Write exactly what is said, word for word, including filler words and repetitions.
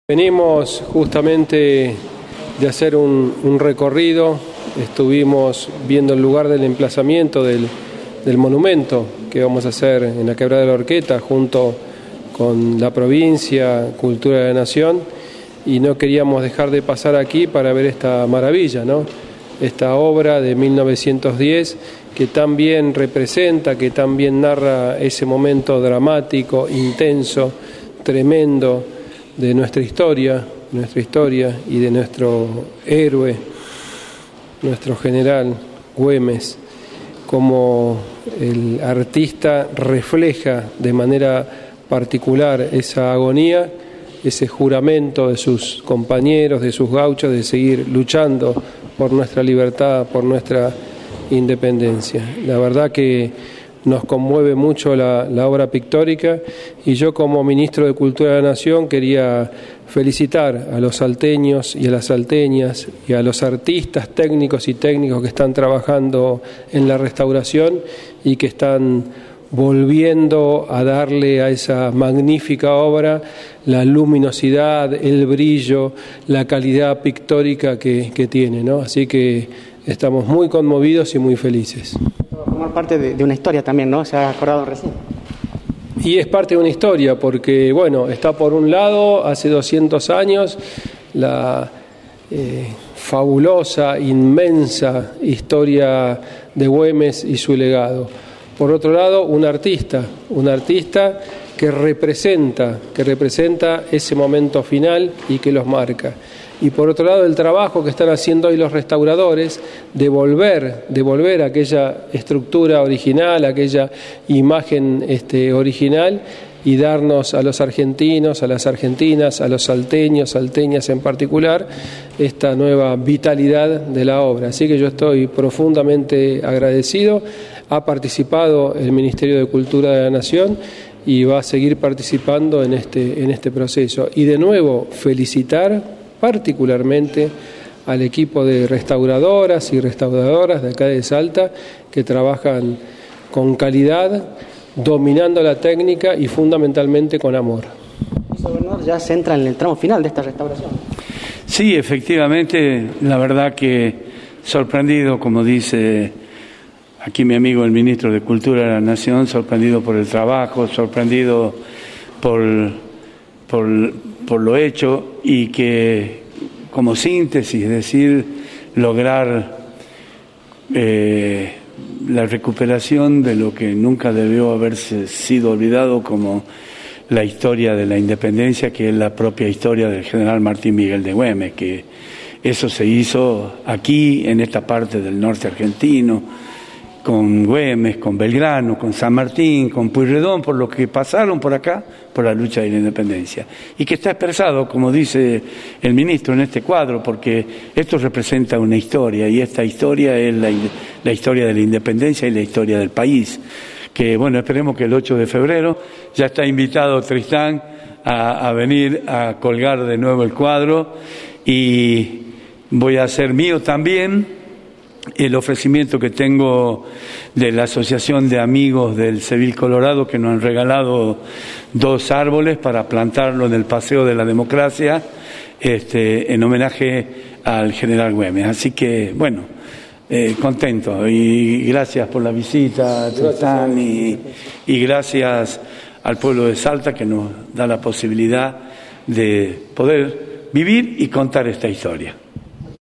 Venimos justamente de hacer un, un recorrido, estuvimos viendo el lugar del emplazamiento del, del monumento que vamos a hacer en la Quebrada de la Horqueta junto con la provincia, Cultura de la Nación, y no queríamos dejar de pasar aquí para ver esta maravilla, ¿no? Esta obra de mil novecientos diez que tan bien representa, que tan bien narra ese momento dramático, intenso, tremendo, de nuestra historia, nuestra historia y de nuestro héroe, nuestro general Güemes, como el artista refleja de manera particular esa agonía, ese juramento de sus compañeros, de sus gauchos, de seguir luchando por nuestra libertad, por nuestra independencia. La verdad que nos conmueve mucho la, la obra pictórica, y yo como ministro de Cultura de la Nación quería felicitar a los salteños y a las salteñas y a los artistas técnicos y técnicos que están trabajando en la restauración y que están volviendo a darle a esa magnífica obra la luminosidad, el brillo, la calidad pictórica que, que tiene, ¿no? Así que estamos muy conmovidos y muy felices. Formar parte de, de una historia también, ¿no? Se ha acordado recién. Y es parte de una historia porque, bueno, está por un lado, hace doscientos años, la eh, fabulosa, inmensa historia de Güemes y su legado. Por otro lado, un artista, un artista que representa, que representa ese momento final y que los marca. Y por otro lado, el trabajo que están haciendo hoy los restauradores de volver, de volver a aquella estructura original, a aquella imagen este, original, y darnos a los argentinos, a las argentinas, a los salteños, salteñas en particular, esta nueva vitalidad de la obra. Así que yo estoy profundamente agradecido. Ha participado el Ministerio de Cultura de la Nación y va a seguir participando en este, en este proceso. Y de nuevo, felicitar particularmente al equipo de restauradoras y restauradoras de acá de Salta que trabajan con calidad, dominando la técnica y fundamentalmente con amor. Gobernador, ya se entra en el tramo final de esta restauración. Sí, efectivamente, la verdad que sorprendido, como dice aquí mi amigo el ministro de Cultura de la Nación, sorprendido por el trabajo, sorprendido por, por, por lo hecho, y que como síntesis, es decir, lograr eh, la recuperación de lo que nunca debió haberse sido olvidado como la historia de la independencia, que es la propia historia del general Martín Miguel de Güemes, que eso se hizo aquí, en esta parte del norte argentino, con Güemes, con Belgrano, con San Martín, con Pueyrredón, por lo que pasaron por acá, por la lucha de la independencia. Y que está expresado, como dice el ministro, en este cuadro, porque esto representa una historia, y esta historia es la, la historia de la independencia y la historia del país. Que, bueno, esperemos que el ocho de febrero ya está invitado Tristán a, a venir a colgar de nuevo el cuadro, y voy a hacer mío también el ofrecimiento que tengo de la Asociación de Amigos del Seville Colorado, que nos han regalado dos árboles para plantarlo en el Paseo de la Democracia, este, en homenaje al general Güemes. Así que, bueno, eh, contento, y gracias por la visita, Tristán, y, y gracias al pueblo de Salta, que nos da la posibilidad de poder vivir y contar esta historia.